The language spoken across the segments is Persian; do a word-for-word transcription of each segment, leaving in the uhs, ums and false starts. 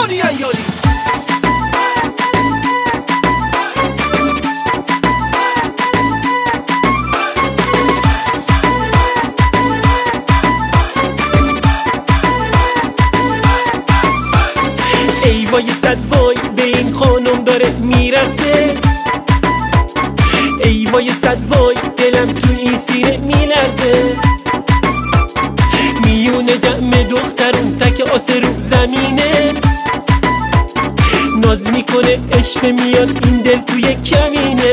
ای وای صد وای به این خانم داره میرقصه، ای وای صد وای دلم تو این سینه میلرزه. میونه جمع دخترون تک آسه رو زمینه، ناز میکنه عشق میاد این دل توی کمینه.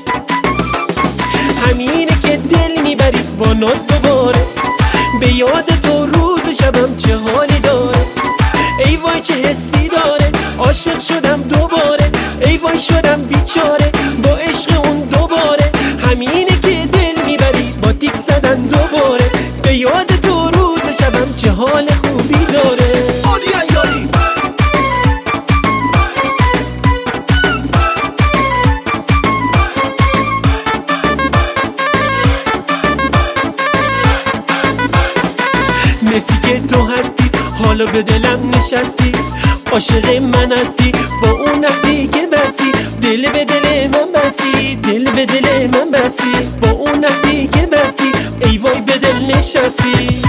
همینه که دل میبری با ناز دوباره، به یاد تو روز شبم چه حالی داره. ای وای چه حسی داره، عاشق شدم دوباره، ای وای شدم بیچاره با عشق اون دوباره. همینه که دل میبری با تیک زدن دوباره، به یاد تو روز شبم چه حال خوبی داره. مرسی که تو هستی، حالا به دلم نشستی، عاشق من هستی با اون نقدی که بسی. دل به دل من بسی، دل به دل من بسی، با اون نقدی که بسی. ای وای به دل نشستی.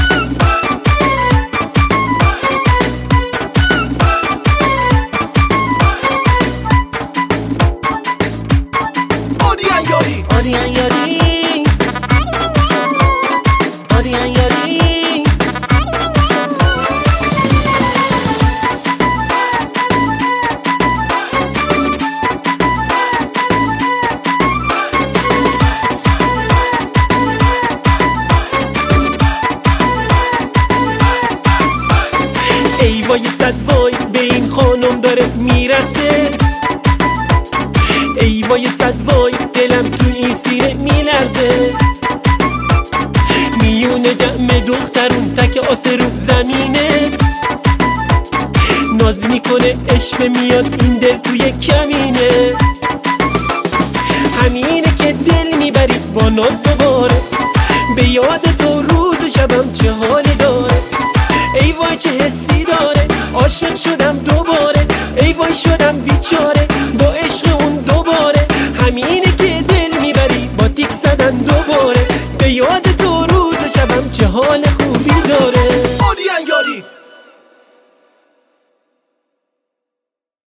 آریان یاری آریان یاری آریان یاری ای وای صد وای به این خانم داره میرقصه، ای وای صد وای دلم تو این سینه میلرزه. میونه جمع دخترون تک آسه رو زمینه، ناز میکنه عشق میاد این دل توی کمینه. همینه که دل میبری با ناز دوباره، به یاد تو روز شبم چه حالی داره. ای وای چه حسی داره، عاشق شدم دوباره، ای وای شدم بیچاره